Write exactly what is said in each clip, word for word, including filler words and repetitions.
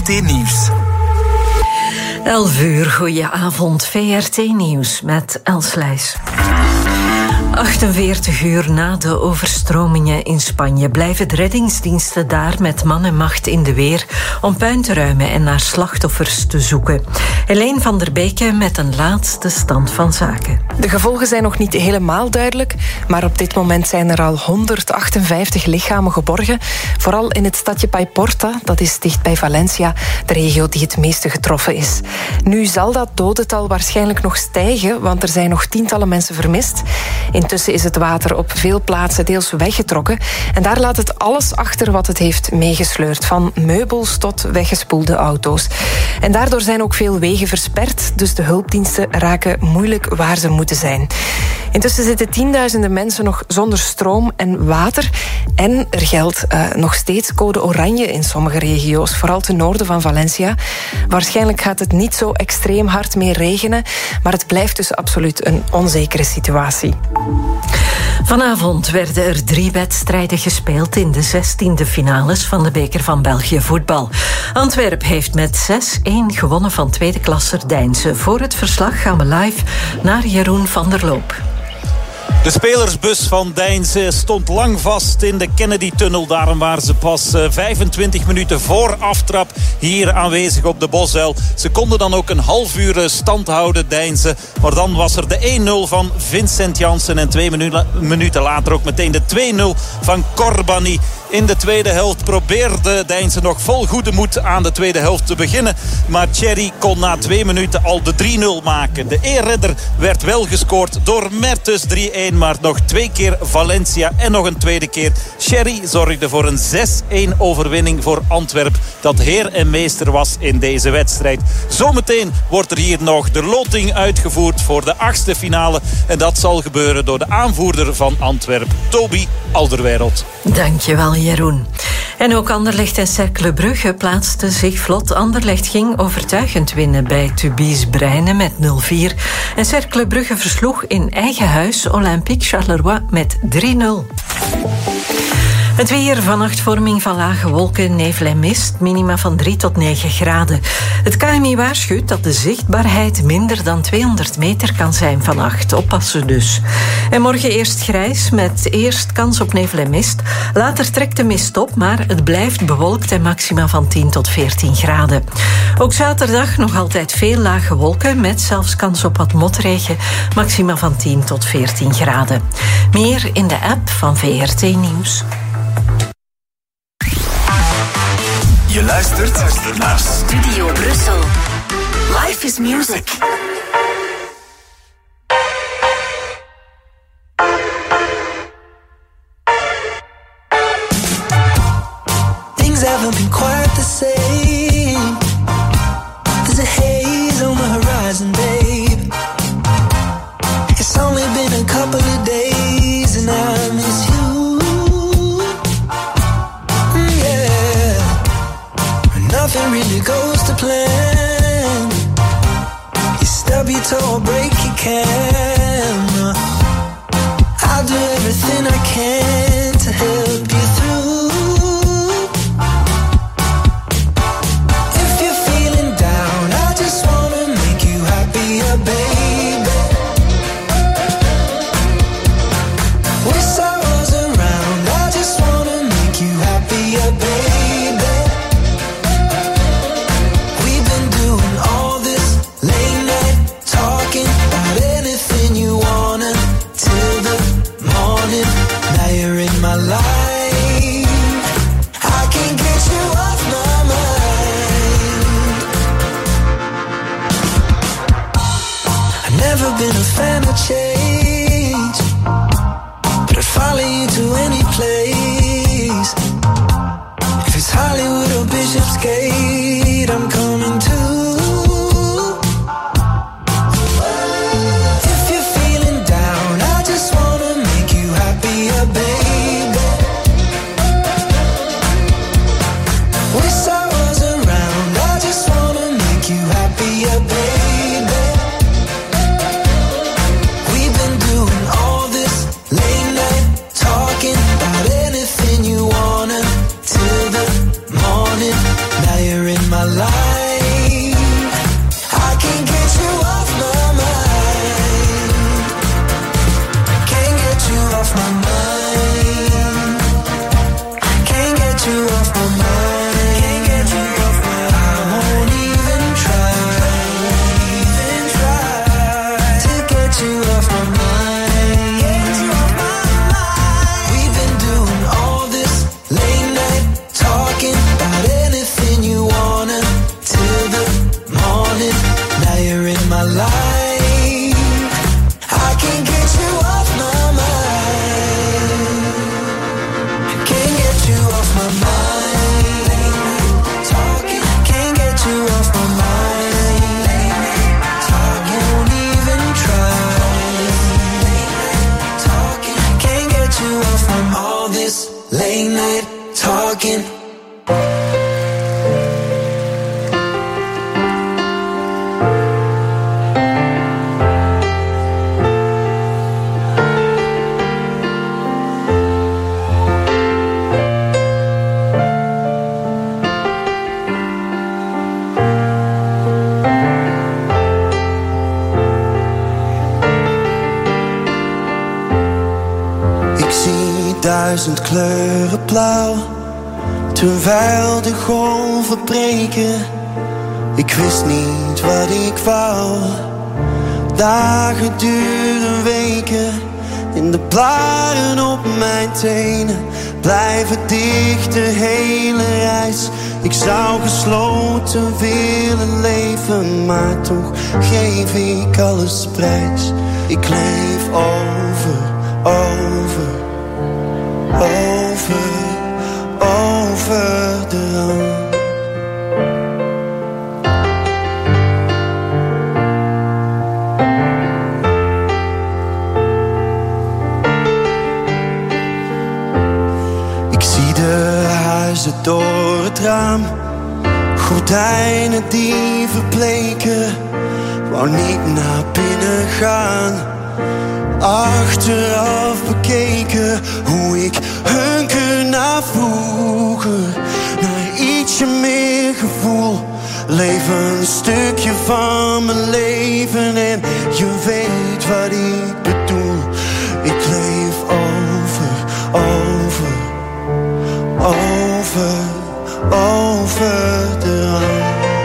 R T Nieuws. elf uur, goedenavond. V R T Nieuws met Els Leijs. achtenveertig uur na de overstromingen in Spanje blijven de reddingsdiensten daar met man en macht in de weer om puin te ruimen en naar slachtoffers te zoeken. Helene van der Beke met een laatste stand van zaken. De gevolgen zijn nog niet helemaal duidelijk, maar op dit moment zijn er al honderdachtenvijftig lichamen geborgen. Vooral in het stadje Paiporta, dat is dicht bij Valencia, de regio die het meeste getroffen is. Nu zal dat dodental waarschijnlijk nog stijgen, want er zijn nog tientallen mensen vermist. Intussen is het water op veel plaatsen deels weggetrokken. En daar laat het alles achter wat het heeft meegesleurd. Van meubels tot weggespoelde auto's. En daardoor zijn ook veel wegen versperd. Dus de hulpdiensten raken moeilijk waar ze moeten zijn. Intussen zitten tienduizenden mensen nog zonder stroom en water. En er geldt uh, nog steeds code oranje in sommige regio's. Vooral ten noorden van Valencia. Waarschijnlijk gaat het niet zo extreem hard meer regenen. Maar het blijft dus absoluut een onzekere situatie. Vanavond werden er drie wedstrijden gespeeld in de zestiende finales van de Beker van België voetbal. Antwerpen heeft met zes-één gewonnen van tweede klasser Deinze. Voor het verslag gaan we live naar Jeroen van der Loop. De spelersbus van Deinze stond lang vast in de Kennedy-tunnel. Daarom waren ze pas vijfentwintig minuten voor aftrap hier aanwezig op de Bosuil. Ze konden dan ook een half uur stand houden, Deinze. Maar dan was er de één nul van Vincent Janssen. En twee minuten later ook meteen de twee nul van Corbani. In de tweede helft probeerde Deinze nog vol goede moed aan de tweede helft te beginnen. Maar Thierry kon na twee minuten al de drie nul maken. De eerredder werd wel gescoord door Mertens drie-één. Maar nog twee keer Valencia en nog een tweede keer Thierry zorgde voor een zes-één overwinning voor Antwerpen. Dat heer en meester was in deze wedstrijd. Zometeen wordt er hier nog de loting uitgevoerd voor de achtste finale. En dat zal gebeuren door de aanvoerder van Antwerpen, Toby Alderweireld. Dankjewel, Jeroen. En ook Anderlecht en Cercle Brugge plaatsten zich vlot. Anderlecht ging overtuigend winnen bij Tubize Breine met nul vier. En Cercle Brugge versloeg in eigen huis Olympique Charleroi met drie nul. Het weer, vannacht vorming van lage wolken, nevel en mist, minima van drie tot negen graden. Het K M I waarschuwt dat de zichtbaarheid minder dan tweehonderd meter kan zijn vannacht. Oppassen dus. En morgen eerst grijs, met eerst kans op nevel en mist. Later trekt de mist op, maar het blijft bewolkt en maxima van tien tot veertien graden. Ook zaterdag nog altijd veel lage wolken, met zelfs kans op wat motregen. Maxima van tien tot veertien graden. Meer in de app van V R T Nieuws. Je luistert naar Studio Brussel. Life is music. Things haven't been quite the same. There's a haze on the horizon, babe. It's only been a couple of days and I miss you. Nothing really goes to plan. You stub your toe or break your can. I'll do everything I can to help you through. If you're feeling down, I just wanna make you happier, baby. With sorrows around, I just wanna make you happier, baby. Been a fan of change, but I'd follow you to any place. If it's Hollywood or Bishopsgate, I'm coming too. If you're feeling down, I just wanna make you happier, baby. With sorrows around, I just wanna make you happier, baby. duizend kleuren blauw. Terwijl de golven breken, ik wist niet wat ik wou. Dagen duren weken, in de blaren op mijn tenen blijven dicht de hele reis. Ik zou gesloten willen leven, maar toch geef ik alles prijs. Ik leef over, over, over, over de rand. Door het raam, gordijnen die verbleken, wou niet naar binnen gaan. Achteraf bekeken, hoe ik hunker naar vroeger, naar ietsje meer gevoel. Leef een stukje van mijn leven en je weet wat ik bedoel. Ik leef over, over, over, over de rand.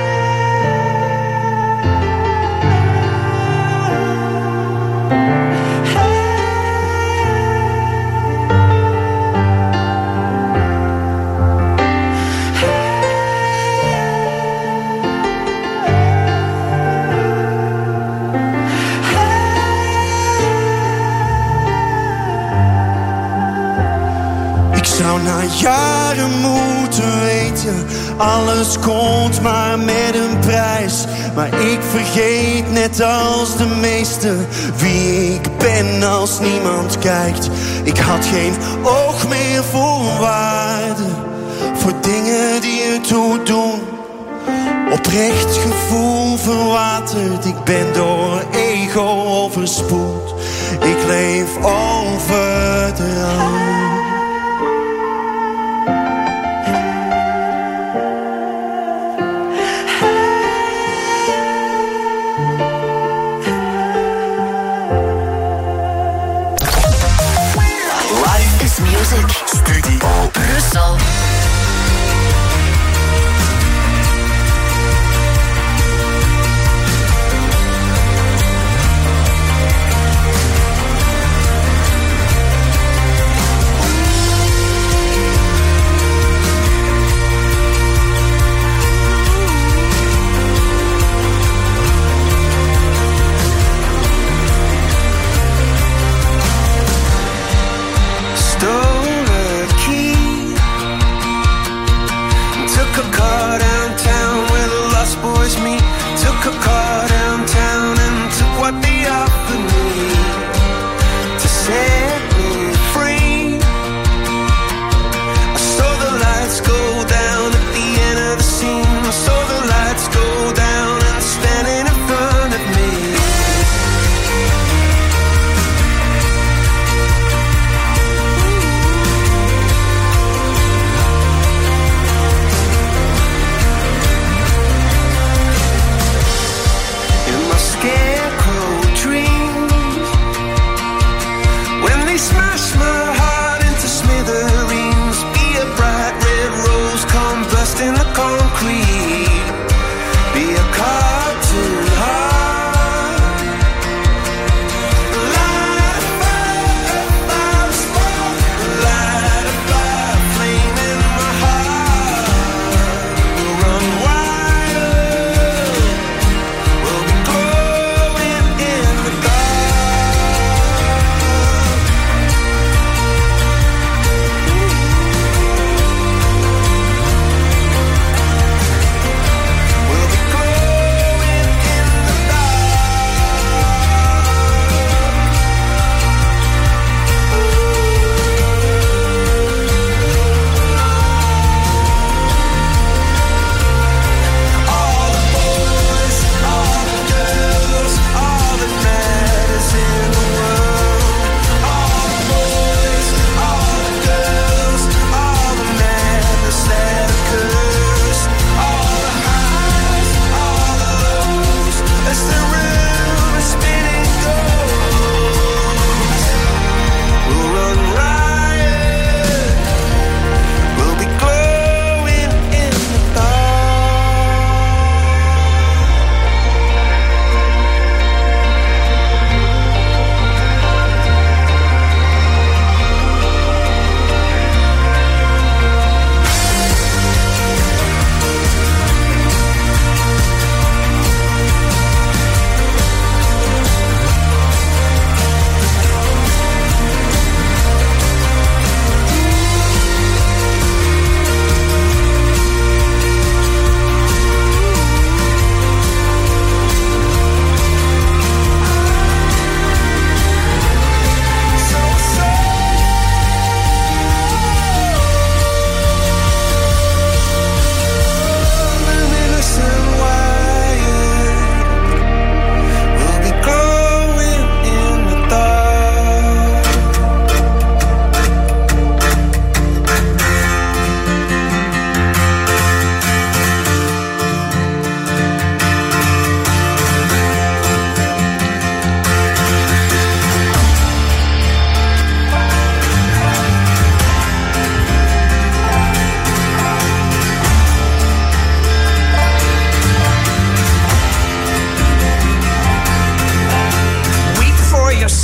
Na jaren moeten weten, alles komt maar met een prijs. Maar ik vergeet net als de meesten wie ik ben als niemand kijkt. Ik had geen oog meer voor waarde, voor dingen die ertoe doen. Oprecht gevoel verwaterd, ik ben door ego overspoeld. Ik leef over de rand. Studio Brussel. Stole a key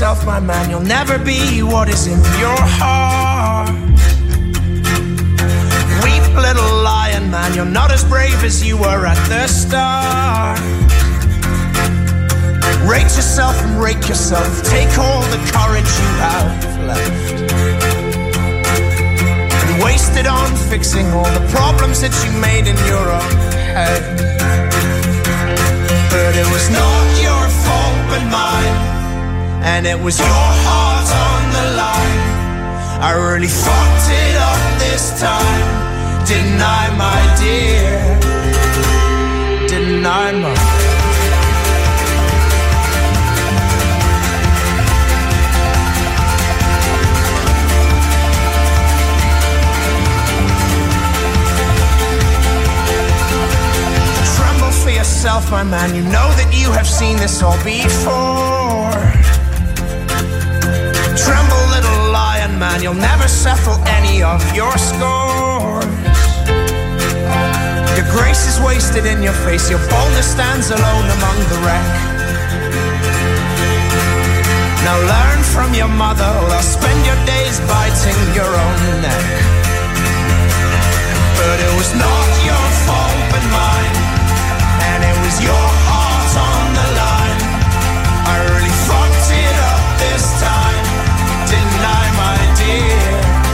yourself, my man, you'll never be what is in your heart. Weep, little lion man, you're not as brave as you were at the start. Rate yourself and rake yourself, take all the courage you have left and waste it on fixing all the problems that you made in your own head. But it was not your fault but mine, and it was your heart on the line. I really fucked it up this time, didn't I, my dear? Didn't I, my for yourself, my man, you know that you have seen this all before. Tremble, little lion man, you'll never settle any of your scores. Your grace is wasted in your face, your boldness stands alone among the wreck. Now learn from your mother, or I'll spend your days biting your own neck. But it was not your fault but mine, and it was your heart on the line. I really fucked it up this time, didn't I, my dear?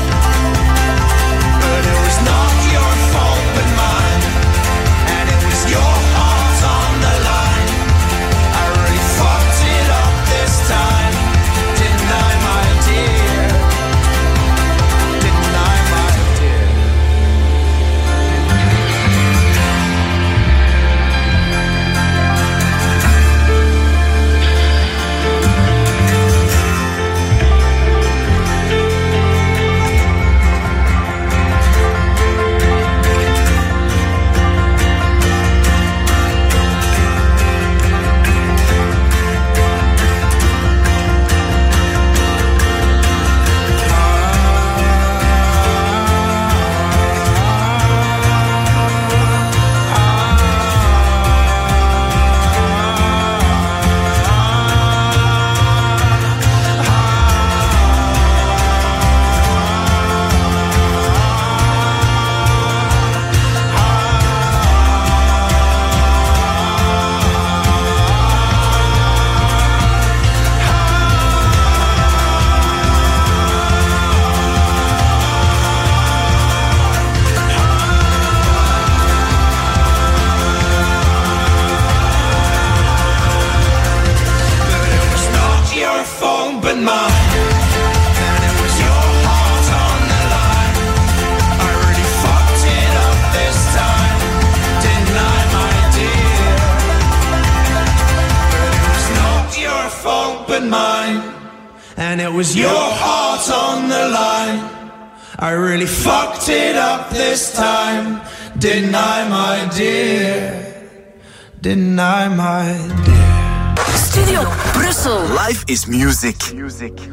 But it was not your fault but mine, and it was your heart on the line. I really fucked it up this time, didn't I, my dear? Didn't I, my dear? And it was your heart on the line. I really fucked it up this time, didn't I, my dear? Didn't I, my dear? Studio Brussel. Life is music. Music. I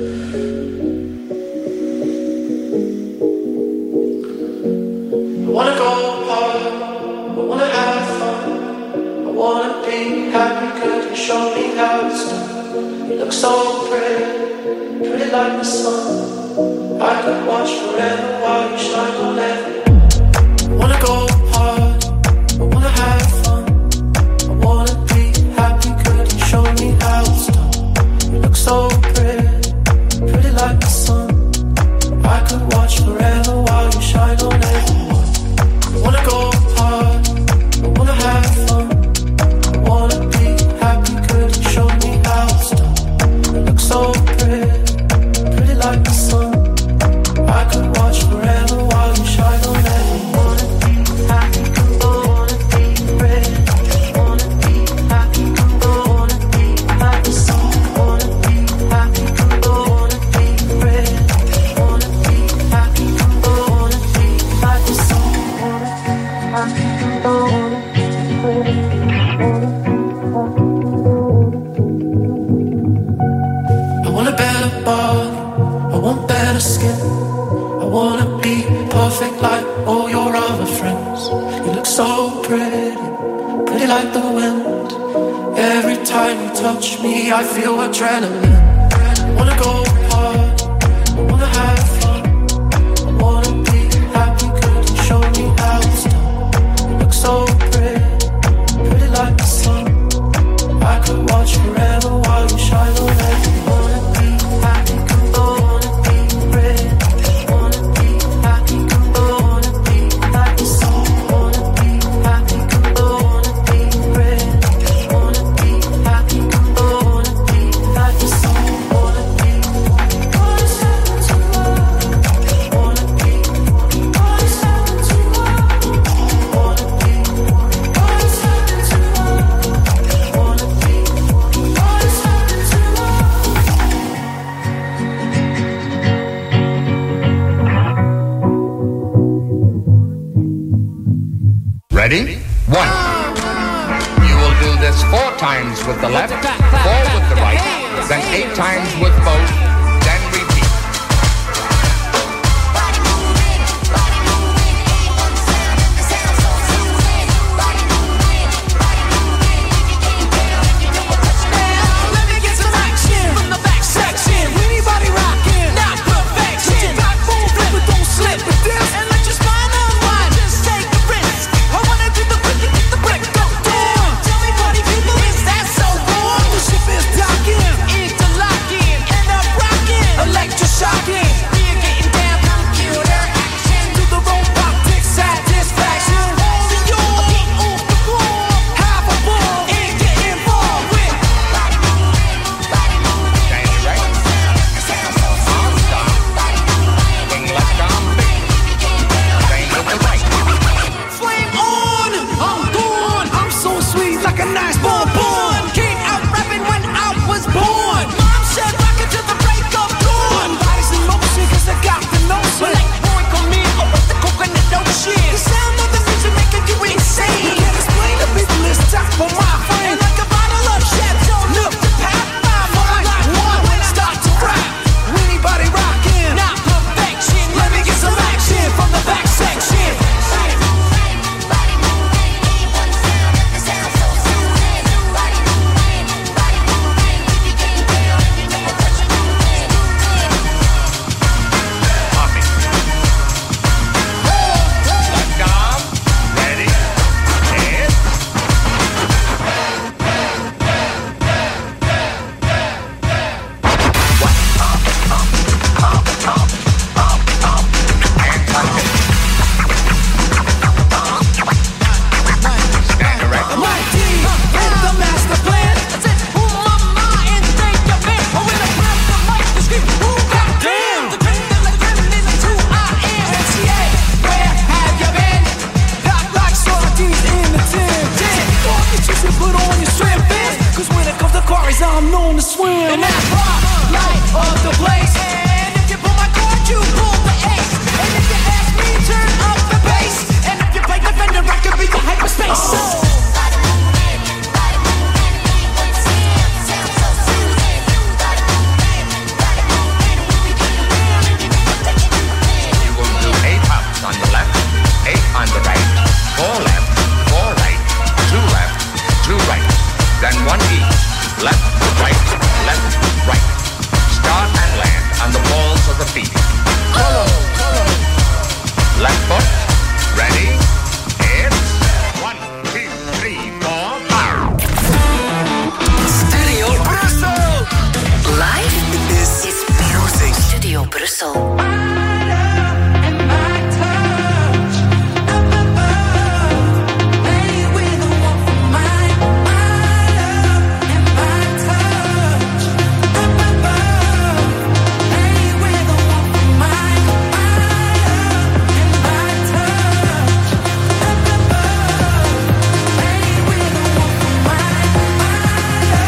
wanna go hard, I wanna have fun, I wanna be happy, could you show me how it's done? You look so pretty, pretty like the sun. I could watch forever while you shine on everyone. I wanna go hard, I wanna have fun, I wanna be happy, could you show me how it's done? You look so pretty, pretty like the sun. I could watch forever while you shine on everyone. I wanna go hard, I wanna have fun, I wanna be happy, could you show me how it's done? You look so pretty, pretty like the sun. I could watch forever while you shine on everyone. Wanna be happy, wanna be ready. Wanna be happy, wanna be like the sun. Wanna be happy, wanna be ready. Wanna be happy, wanna be like the sun. Wanna be happy, wanna be ready. I want a better body, I want better skin. I wanna be perfect like all your other friends. You look so pretty, pretty like the wind. Every time you touch me, I feel adrenaline. Ready? One. You will do this four times with the left, four with the right, then eight times with both, then repeat.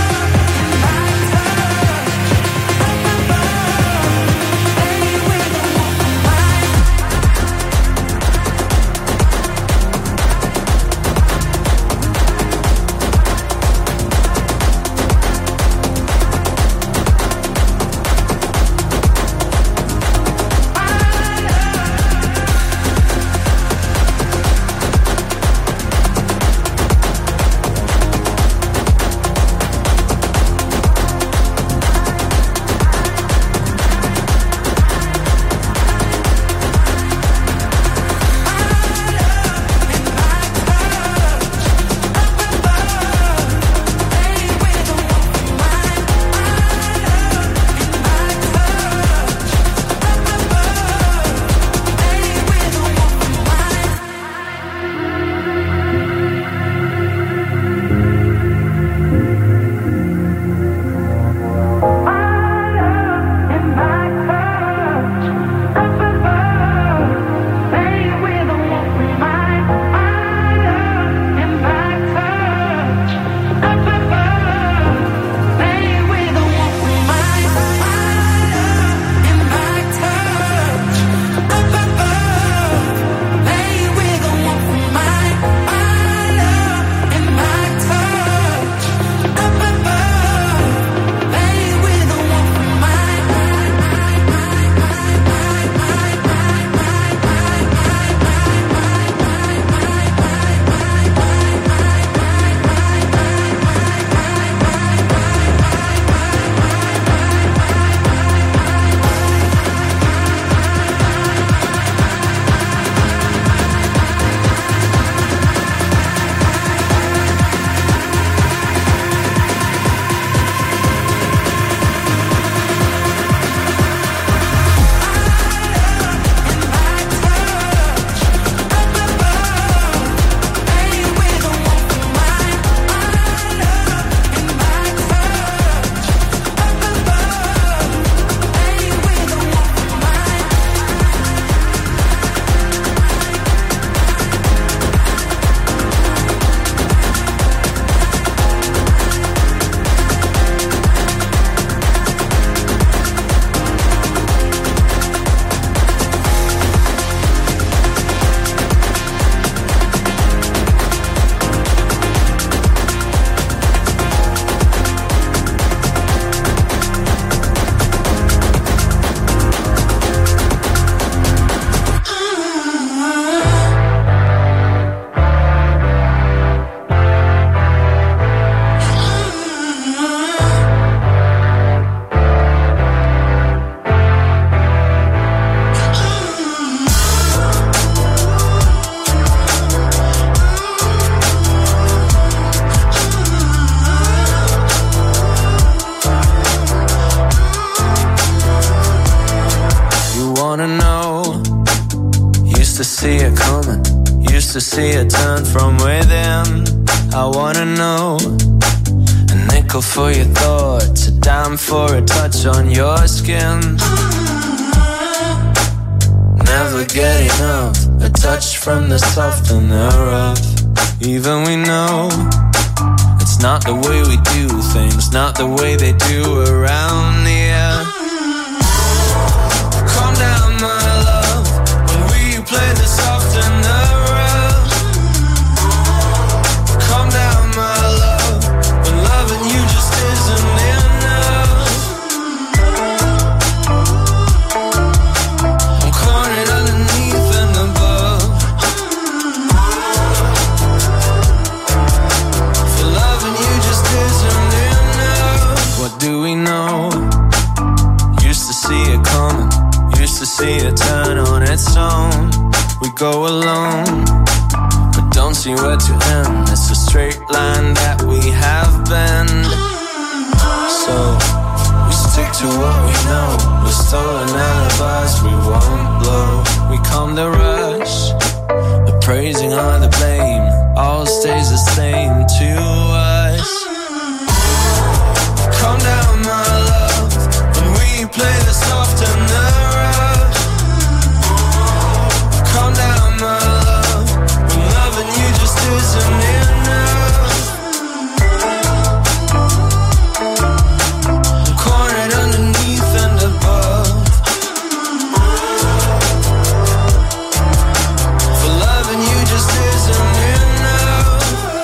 With to see it turn from within. I wanna know. A nickel for your thoughts, a dime for a touch on your skin. Never get enough, a touch from the soft and the rough. Even we know it's not the way we do things, not the way they do around here. Calm down, my love, when we play the soft and the rough. Calm down, my love, when loving you just isn't enough. I'm cornered underneath and above. For loving you just isn't enough. What do we know? Used to see it coming, used to see it turn on its own. We go alone, but don't see where to end. It's a straight line that we have been. So we stick to what we know. We're stolen alibis we won't blow. We calm the rush, the praising or the blame, all stays the same to us. Calm down, my love, when we play the soft and the rough. Calm down, my love, when loving you just isn't enough. I'm cornered underneath and above. For loving you just isn't enough.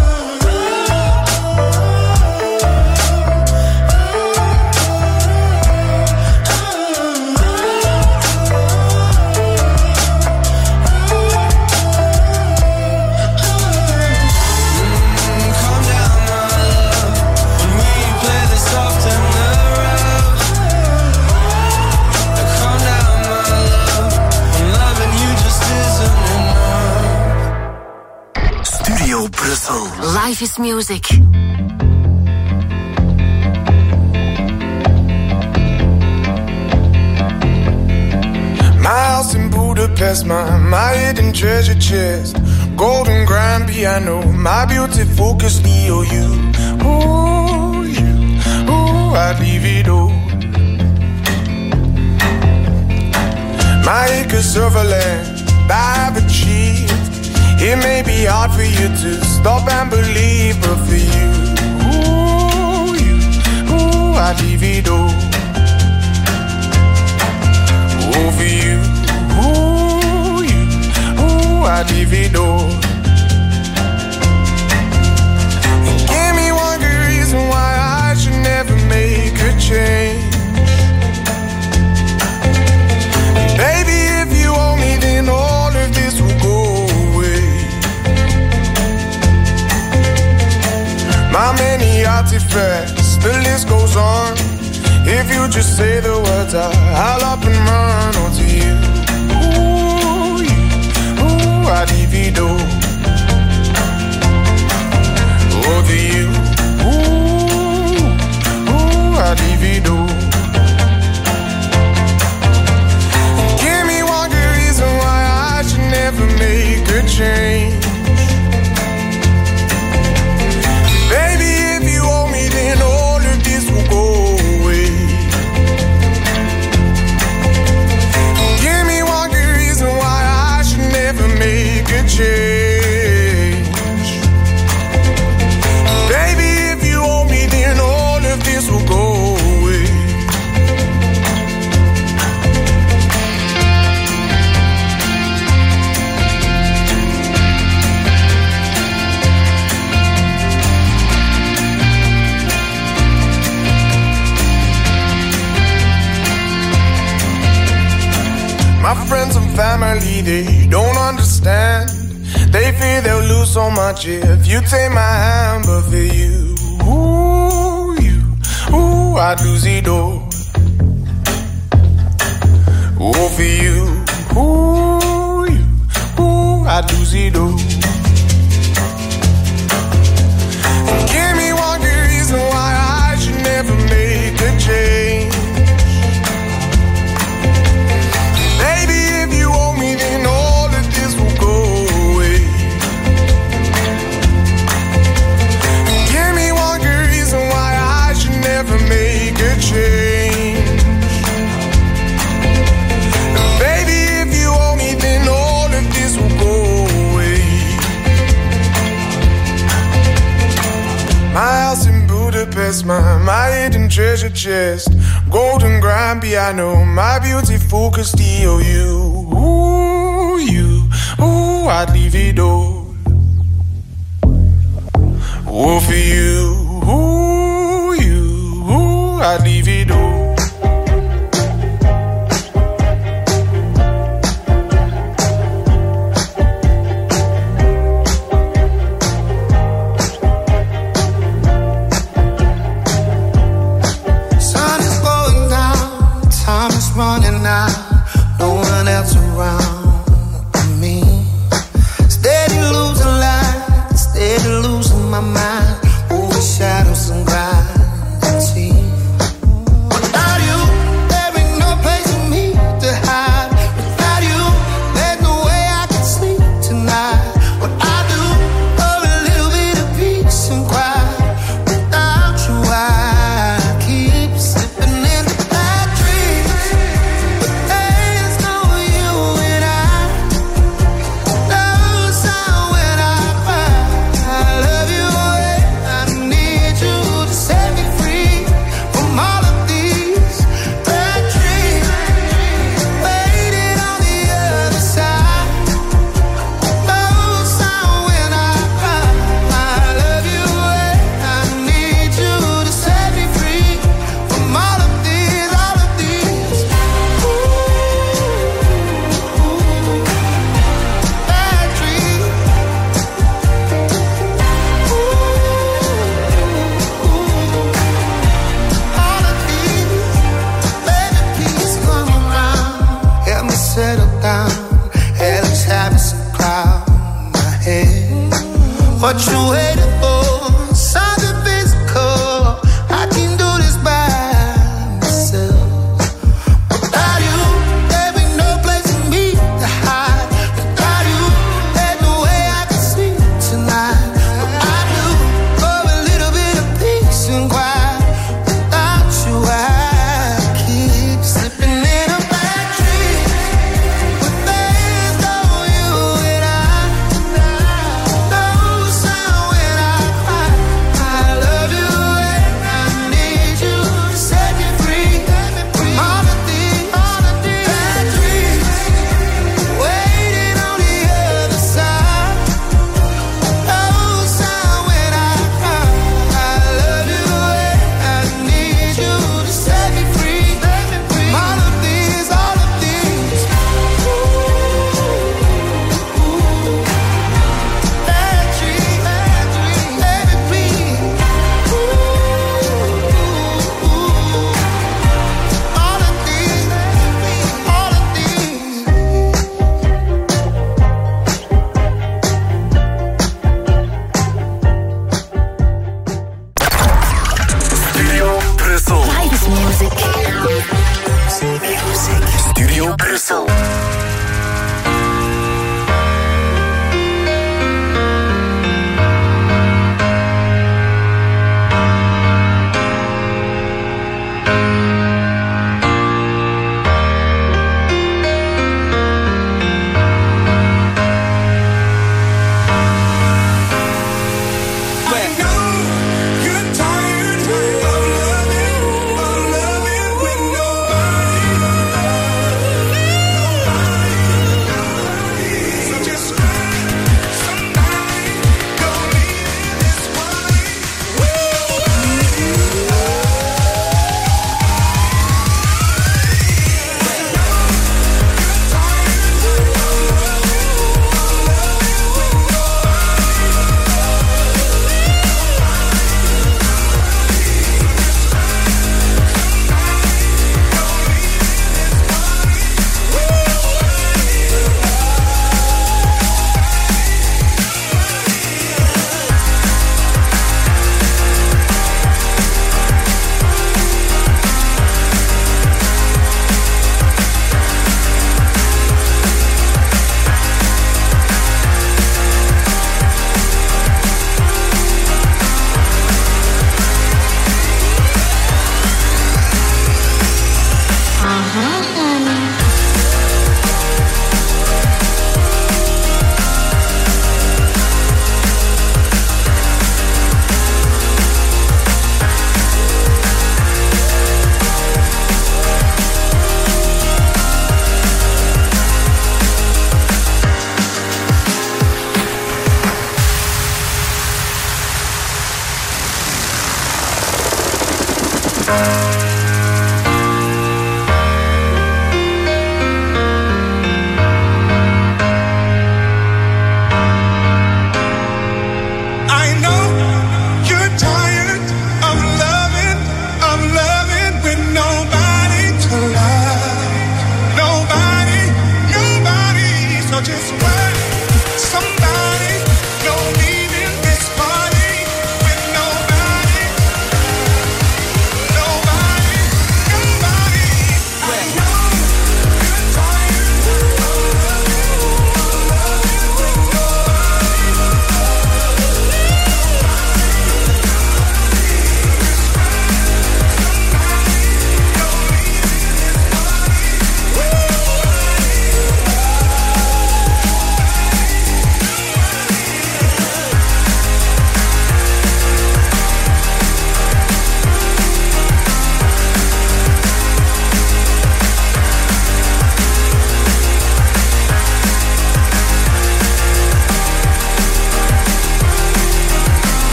Life is music. My house in Budapest, my, my hidden treasure chest, golden grand piano, my beauty focus, me or you. Ooh, you, ooh, I'd leave it all. My acres of land I've achieved. It may be hard for you to stop and believe, but for you, ooh, you, ooh, I'd leave it all. Oh, for you, ooh, you, ooh, I'd leave it all. And give me one good reason why I should never make a change. And baby, if you owe me, then all of this will go. My many artifacts, the list goes on. If you just say the words, I, I'll up and run onto you. Ooh, you, ooh, I'd leave it all. Oh, to you, ooh, ooh, I'd leave it all. Give me one good reason why I should never make a change. Baby, if you owe me, then all of this will go away. Give me one good reason why I should never make a change. Baby, if you owe me, then all of this will go away. My friends and family, they don't understand. They fear they'll lose so much if you take my hand. But for you, ooh, you, ooh, I'd lose it all. Oh, for you, ooh, you, ooh, I'd lose it all. Give me one good reason why I should never make a change. Baby, if you owe me, then all of this will go away. treasure chest, golden grand piano, my beauty focused E O U. Ooh, you, ooh, I'd leave it all. Oh, for you, ooh, you, ooh, I'd leave it all. Running out, no one else around me. Steady losing light, steady losing my mind. Over shadows and gravity. Without you, there ain't no place for me to hide. Without you, there's no way I can sleep tonight. What I do for a little bit of peace and quiet. Without you, I keep slipping into bad dreams. What you waiting for? Something physical. I can do this by myself. Without you, there ain't no place for me to hide. Without you, there's no way I can sleep tonight. What I do for a little bit of peace and quiet. Without you, I keep slipping in a bad dream. But there's no you and I. Loving with nobody.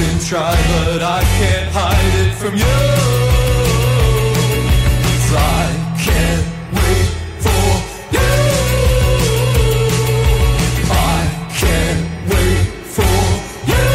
can try, but I can't hide it from you. 'Cause I can't wait for you. I can't wait for you.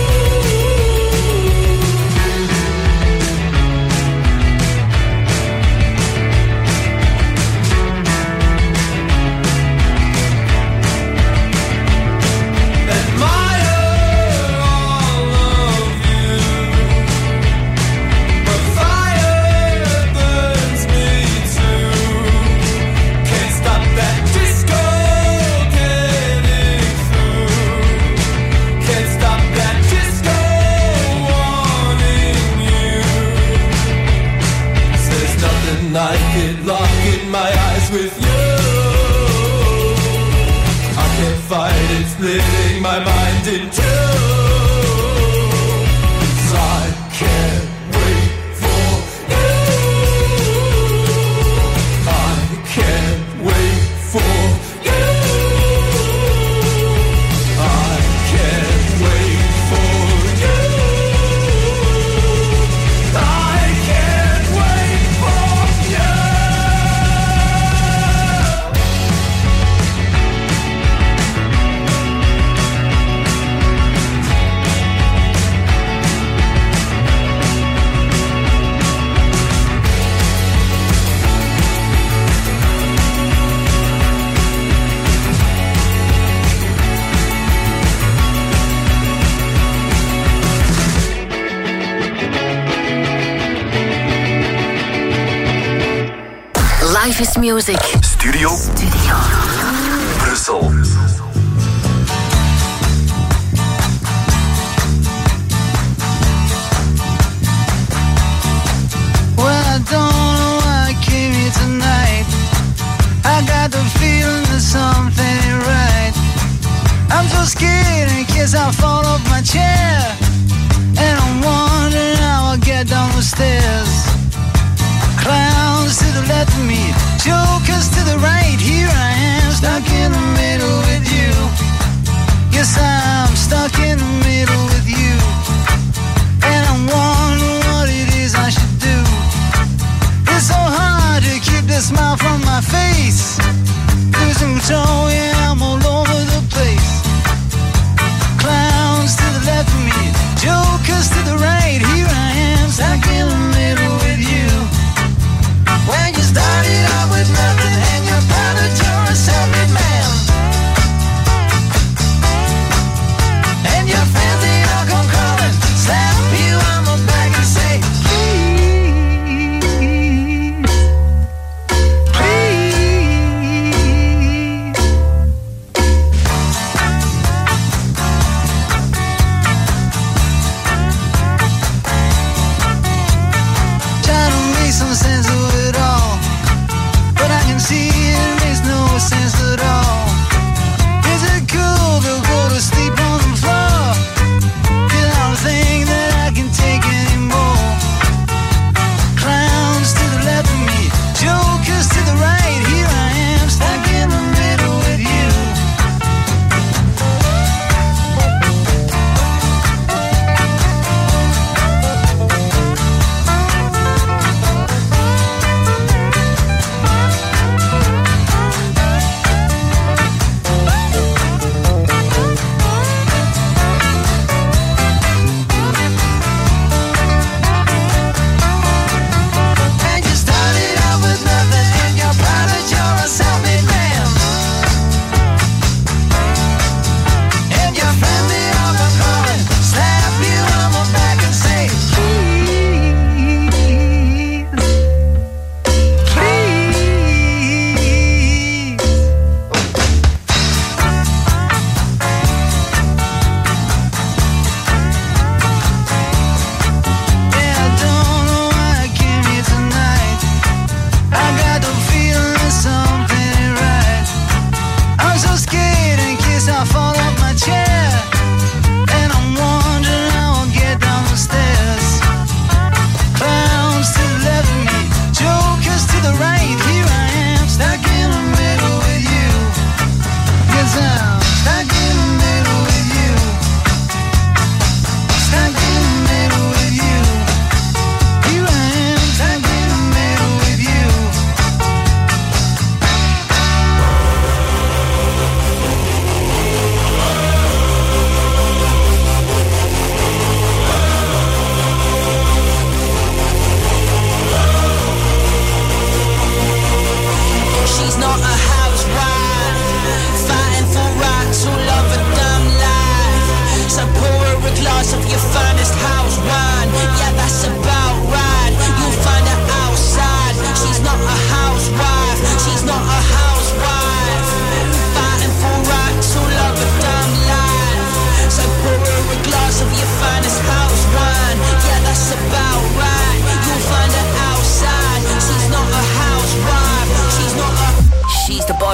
Like it, locking my eyes with you. I can't fight it, splitting my mind in two. 'Cause I can't wait for you. I can't wait for you. I can't wait for you. I can't wait for you. Life is Music. Studio. Studio. Brussel. Well, I don't know why I came here tonight. I got the feeling that something ain't right. I'm so scared in case I fall off my chair, and I'm wondering how I'll get down the stairs. Clowns to the left of me, jokers to the right. Here I am, stuck in the middle with you. Yes, I'm stuck in the middle with you. And I'm wondering what it is I should do. It's so hard to keep the smile from my face. Losing control, yeah, I'm all over the place. Clowns to the left of me, jokers to the right. Here I am, stuck in the middle with you. When you started out with nothing and you found that you're a self-made man, and your fancy alcohol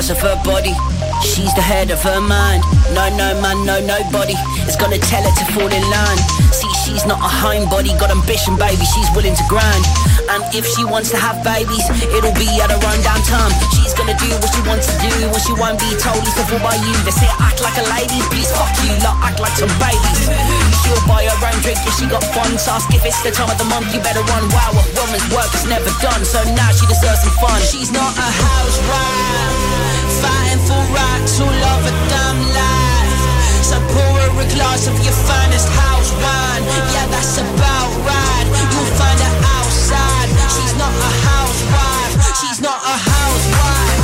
glass of her body. She's the head of her mind. No, no man, no nobody is gonna tell her to fall in line. See, she's not a homebody, got ambition, baby, she's willing to grind. And if she wants to have babies, it'll be at her own damn time. She's gonna do what she wants to do, what she won't be told is before by you. They say act like a lady, please fuck you, like act like some babies. She'll buy her own drink if she got funds. Ask if it's the time of the month, you better run. Wow, a woman's work is never done, so now she deserves some fun. She's not a housewife, fighting for rights all over damn life. So pour her a glass of your finest house wine. Yeah, that's about right. You'll find her outside. She's not a housewife. She's not a housewife.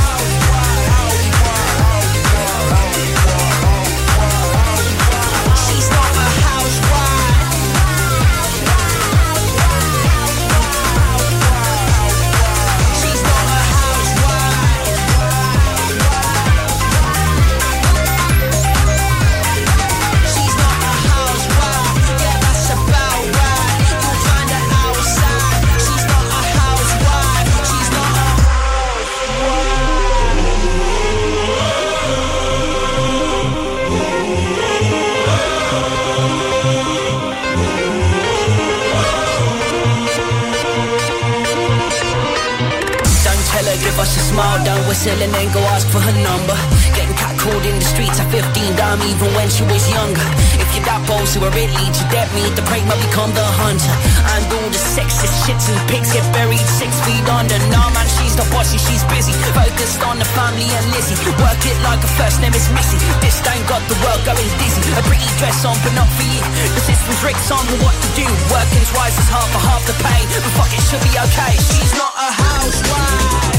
She's not a housewife. She's not a housewife. She's not a housewife. Yeah, that's about right. You'll find her outside. She's not a housewife. She's not a Don't tell her, give us a smile, don't whistle and then go ask for her number. Getting catcalled in the streets at fifteen, damn, even when she was younger. If you're that bold to where it leads, you dead meat, the prey might become the hunter. And all the sexist shits and pigs get buried six feet under. Nah man, she's not bossy, she's busy, focused on the family and Lizzie. Work it like her first name is Missy. This ain't got the world going dizzy. A pretty dress on, but not for you. The system's rigged on with what to do. Working twice as hard for half the pay, but fuck it, should be okay. She's not a housewife.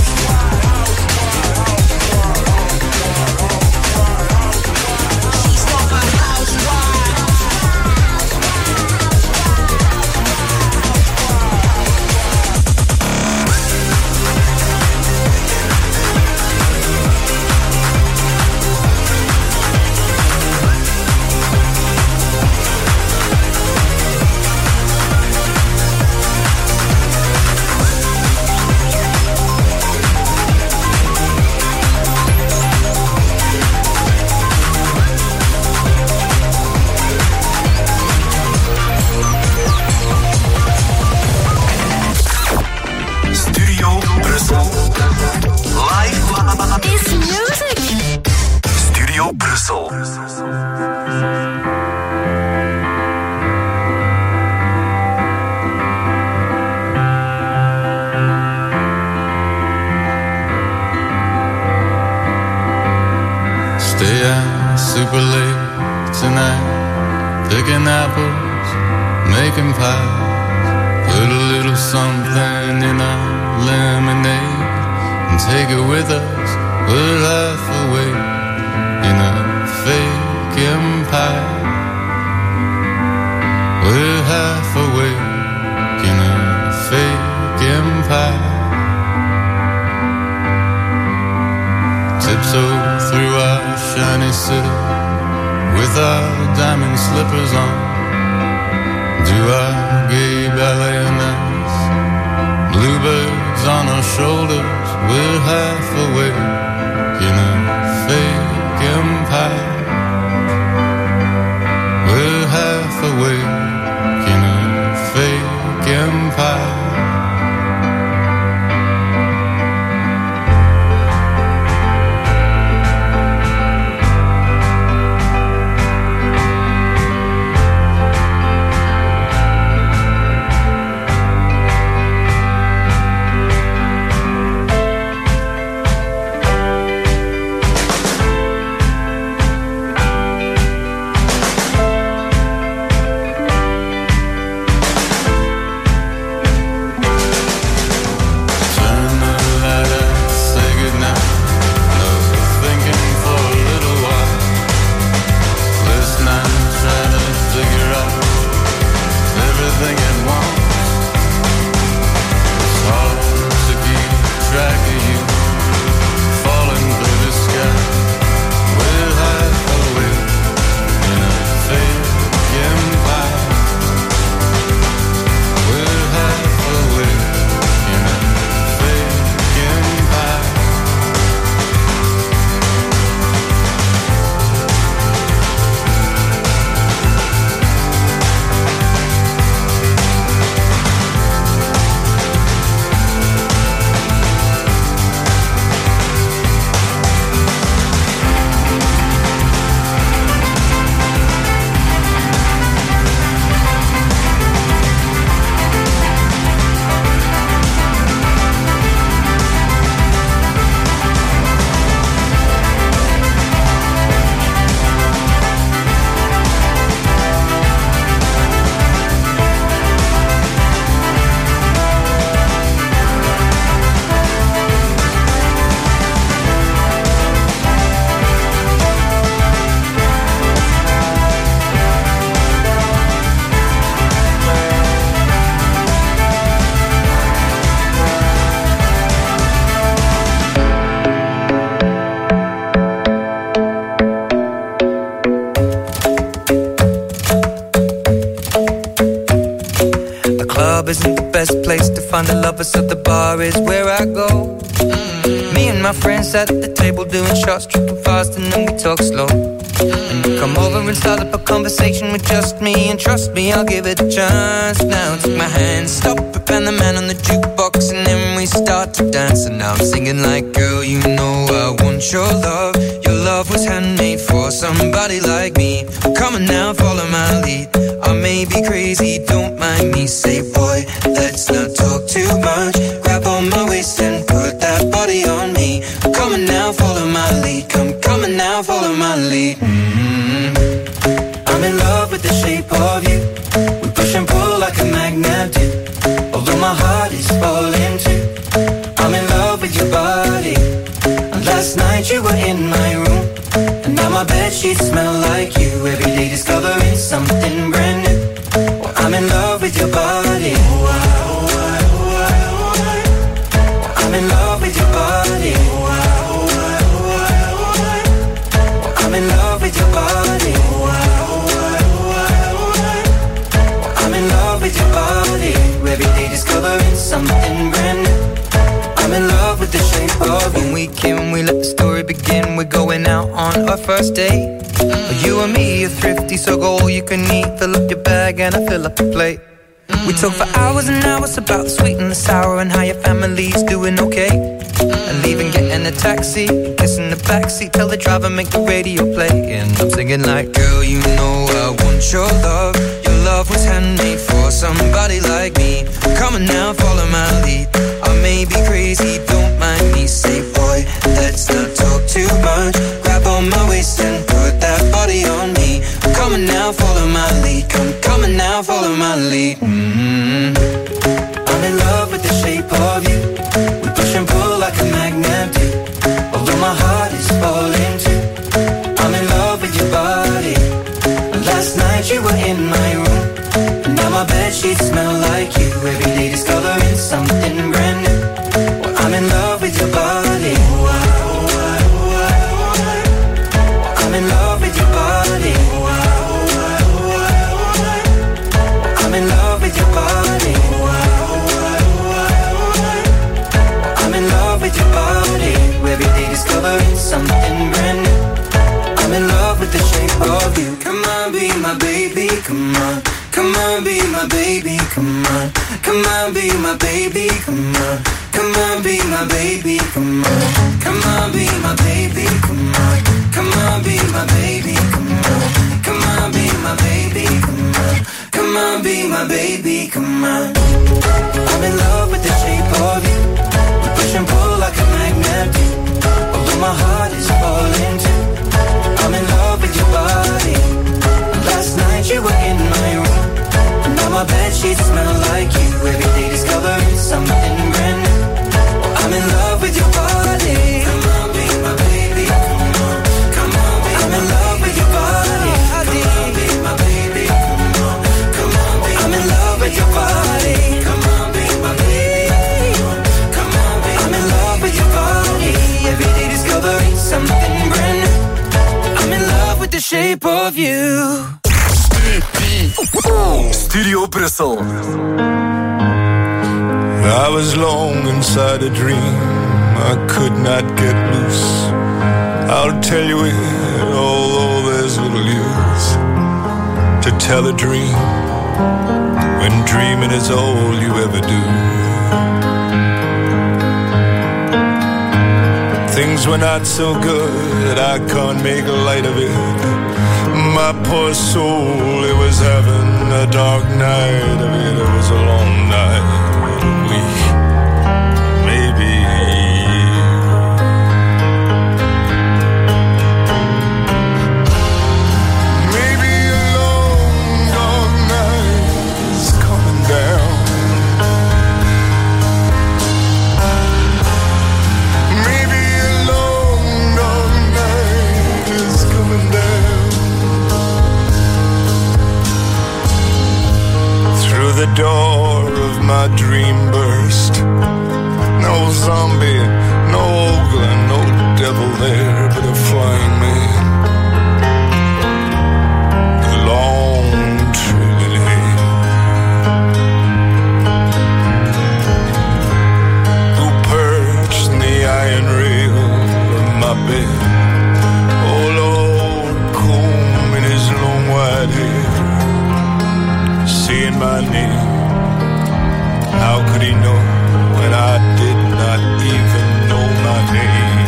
She's not a housewife. Studio Brussel. Live Is music. Studio Brussel. Stay out super late tonight, picking apples, making pies. Put a little something in our lemonade and take it with us. We're half awake in a fake empire. We're half awake in a fake empire. Tiptoe through our shiny city with our diamond slippers on. Do our gay ballet on us. Bluebirds on our shoulders. We're half awake in a fake empire. We're half awake in a fake empire. club isn't the best place to find the lovers, so the bar is where I go. Mm. Me and my friends at the table doing shots, tripping fast, and then we talk slow. And you come over and start up a conversation with just me, and trust me, I'll give it a chance. Now take my hand, stop it, and the man on the jukebox, and then we start to dance. And now I'm singing like, girl, you know I want your love. Your love was handmade for somebody like me. Come on now, follow my lead. I may be crazy, don't mind me. Say, boy, let's not talk too much. Grab on my waist and put that body on me. Come on now, follow my lead. Come, come on now, follow my lead. Mm-hmm. I'm in love with the shape of you. We push and pull like a magnet do. Although my heart is falling too. I'm in love with your body. And last night you were in my room, and now my bedsheets smell like you. Every day discovering something brand new. Well, I'm in love with your body. Oh, I, oh, I, oh, I, oh, I. Well, I'm in love with your body. Oh, I, oh, I, oh, I, oh, I. Well, I'm in love with your body. Oh, I, oh, I, oh, I, oh, I. Well, I'm in love with your body. Every day discovering something brand new. I'm in love with the shape of you. When we came, we let the story begin. We're going out on our first date. Mm-hmm. You and me are thrifty, so go all you can eat. Fill up your bag and I fill up the plate. Mm-hmm. We talk for hours and hours about the sweet and the sour, and how your family's doing okay. Mm-hmm. And leaving, getting a taxi, kissing the backseat, tell the driver make the radio play. And I'm singing like, girl, you know I want your love. Your love was handmade for somebody like me. Come on now, follow my lead. I may be crazy, don't mind me. Say, boy, let's not talk too much. Grab on my waist and put that body on me. Come on now, follow my lead. Come, come on now, follow my lead. Mm-hmm. I'm in love with the shape of you. We push and pull like a magnet do. Although my heart is falling too. I'm in love with your body. Last night you were in my room, and now my bedsheets smell like you. Every day discovering something brand new. Well, I'm in love with your body. Oh, I, oh, I, oh, I, oh, I. Well, I'm in love with your body. Oh, I, oh, I, oh, I, oh, I. Well, I'm in love with your body. Oh, I, oh, I, oh, I, oh, I. Well, I'm in love with your body. Every day discovering something brand new. I'm in love with the shape of you. Come on, be my baby, come on. Come on, be my baby, come on. Come on, be my baby, come on. Come on, be my baby, come on. Come on, be my baby, come on. Come on, be my baby, come on. Come on, be my baby, come on. Come on, be my baby, come on. I'm in love with the shape of you. We push and pull like a magnet do. Although my heart is falling too. I'm in love with your body. Last night you were in my room, and now my bedsheets smell like you. Every day discovering something brand new. Oh, I'm in love with your body. Come on, be my baby. Come on, come on, be I'm in love with your body. Come on, be my baby. Come on, come on, be I'm in love with your body. Come on, be my baby. Come on, be I'm in love with your body. Every day discovering something brand new. I'm in love with the shape of you. Studio Brussel. I was long inside a dream I could not get loose. I'll tell you it, although there's little use to tell a dream when dreaming is all you ever do. Things were not so good, I can't make light of it. My poor soul, it was having a dark night of it. It was a long night, a week, maybe a year. Maybe a long dark night is coming down. Maybe a long dark night is coming down. The door of my dream burst. No zombie, no ogre, no devil there, but a flying man with long trailing hair. saying my name. How could he know when I did not even know my name?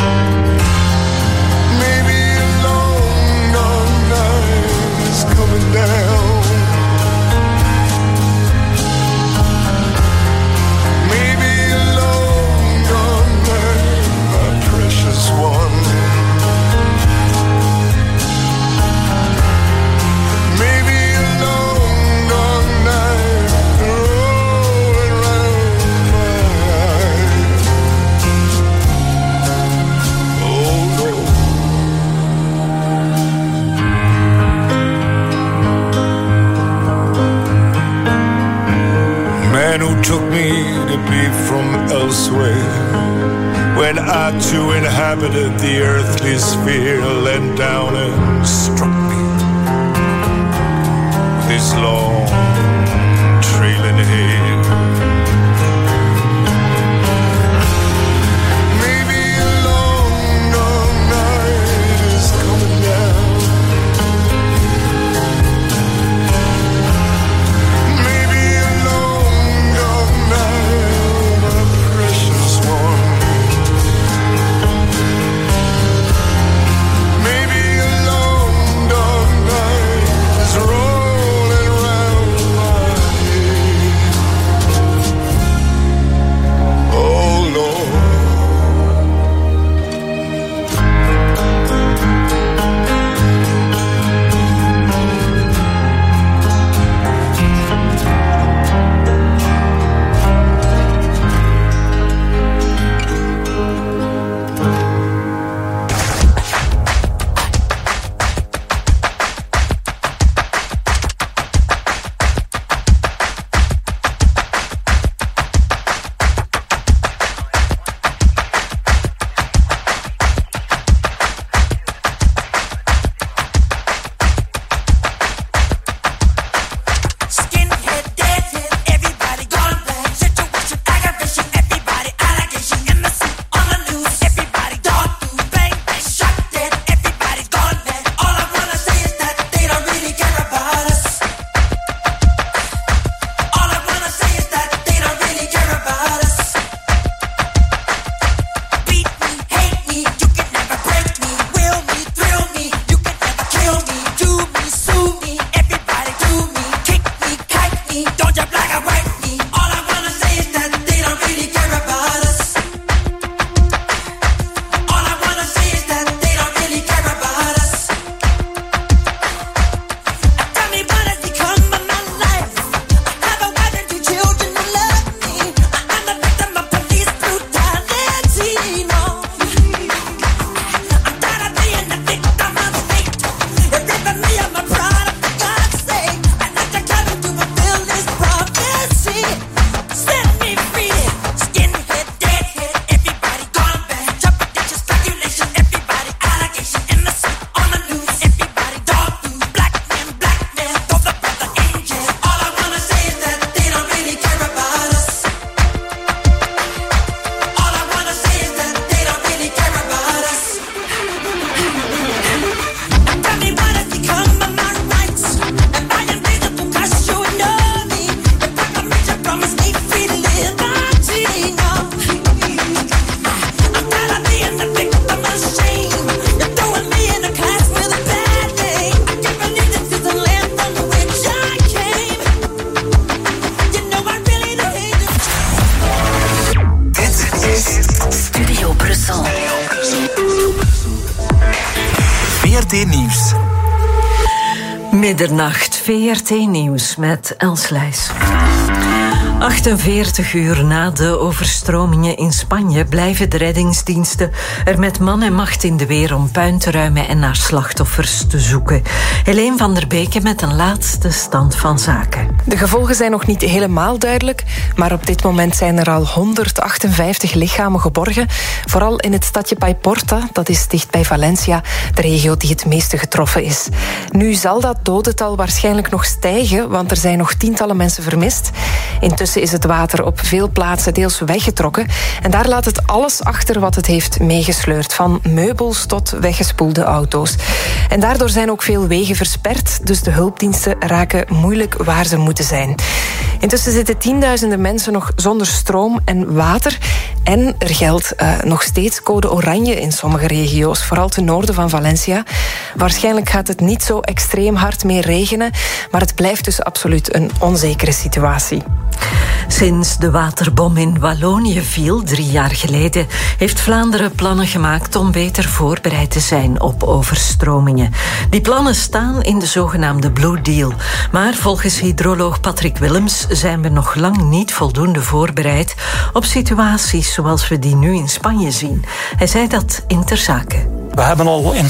Maybe a long, long night is coming down. Maybe a long, long night, my precious one. Who took me to be from elsewhere, when I too inhabited the earthly sphere, leant down and struck me with his long trailing hair. Maybe a long, long night is coming down. V R T Nieuws. Middernacht, V R T Nieuws met Els Leijs. achtenveertig uur na de overstromingen in Spanje blijven de reddingsdiensten er met man en macht in de weer om puin te ruimen en naar slachtoffers te zoeken. Helene van der Beke met een laatste stand van zaken. De gevolgen zijn nog niet helemaal duidelijk, maar op dit moment zijn er al honderdachtenvijftig lichamen geborgen. Vooral in het stadje Paiporta, dat is dicht bij Valencia, de regio die het meeste getroffen is. Nu zal dat dodental waarschijnlijk nog stijgen, want er zijn nog tientallen mensen vermist. Intussen is het water op veel plaatsen deels weggetrokken. En daar laat het alles achter wat het heeft meegesleurd. Van meubels tot weggespoelde auto's. En daardoor zijn ook veel wegen versperd. Dus de hulpdiensten raken moeilijk waar ze moeten zijn. Intussen zitten tienduizenden mensen nog zonder stroom en water. En er geldt uh, nog steeds code oranje in sommige regio's. Vooral ten noorden van Valencia. Waarschijnlijk gaat het niet zo extreem hard meer regenen. Maar het blijft dus absoluut een onzekere situatie. Sinds de waterbom in Wallonië viel, drie jaar geleden, heeft Vlaanderen plannen gemaakt om beter voorbereid te zijn op overstromingen. Die plannen staan in de zogenaamde Blue Deal. Maar volgens hydroloog Patrick Willems zijn we nog lang niet voldoende voorbereid op situaties zoals we die nu in Spanje zien. Hij zei dat in Ter Zake. We hebben al in